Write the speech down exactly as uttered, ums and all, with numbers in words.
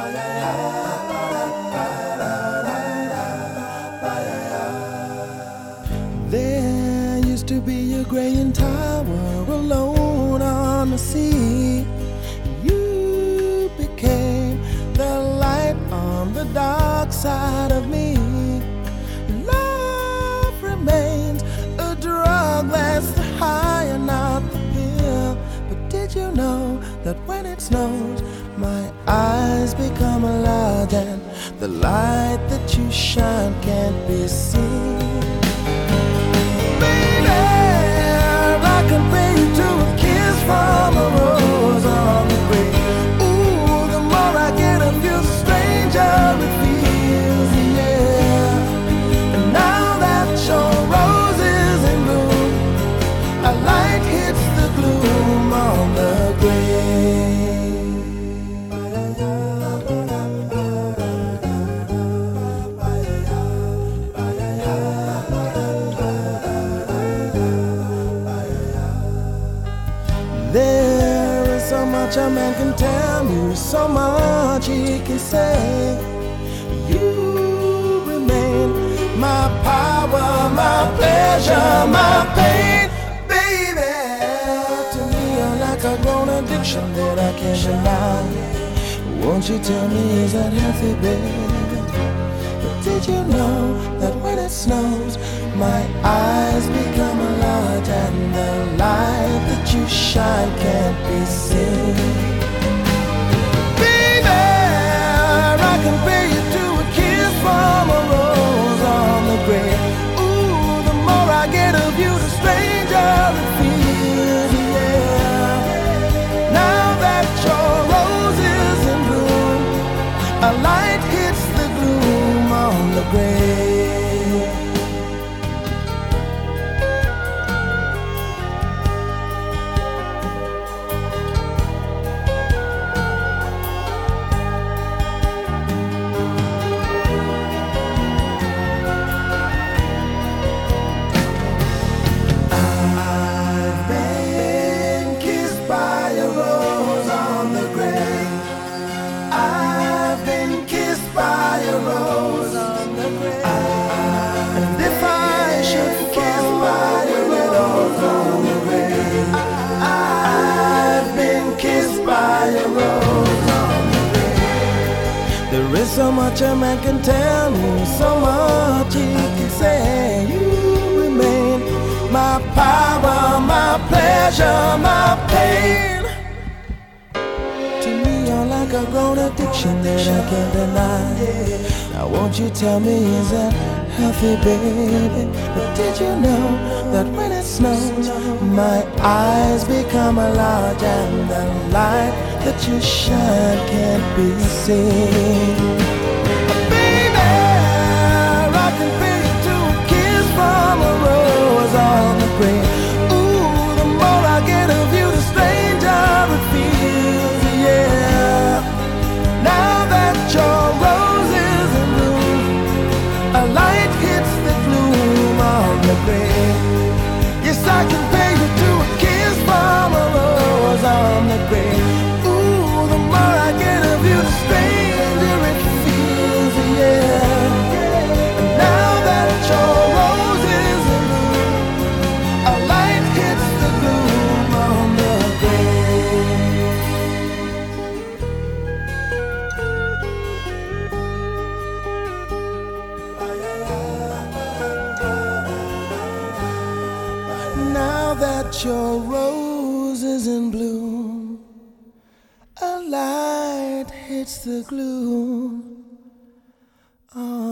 There used to be a graying tower alone on the sea. You became the light on the dark side of me. Love remains a drug that's the high and not the pill. But did you know that when it snows, my eyes become large and the light that you shine can't be seen? I compare you to a kiss from a rose on the grave. Ooh, the more I get of you, the stranger it feels, yeah. And now that your rose is in bloom, a light hits the gloom on the grave. There is so much a man can tell you, so much he can say. You remain my power, my pleasure, my pain, baby. To me you're like a grown addiction that I can't deny. Won't you tell me, is that healthy, baby? But did you know that when it snows, my eyes become large and the light that you shine can't be seen? Baby, I compare you to a kiss from a rose on the grave. Ooh, the more I get of you, the stranger it feels, yeah. Now that your rose is in bloom, a light hits the gloom on the grave. There is so much a man can tell me, so much he can say. You remain my power, my pleasure, my pain. To me you're like a grown addiction that I can't deny. Now won't you tell me, is that healthy, baby? But did you know that when it snows, my eyes become large and the light that you shine can't be seen? Baby, I compare you to a kiss from a rose on the grave. Ooh, the more I get of you, the stranger it feels, yeah. Now that your rose is in bloom, a light hits the gloom on the grave. Yes, I compare you to a kiss from a rose on the grave. Ooh, the more I get of you, the stranger it feels, yeah. And now that your rose is in bloom, a light hits the gloom on the grave. Now that your rose is in bloom, a light hits the gloom. Oh.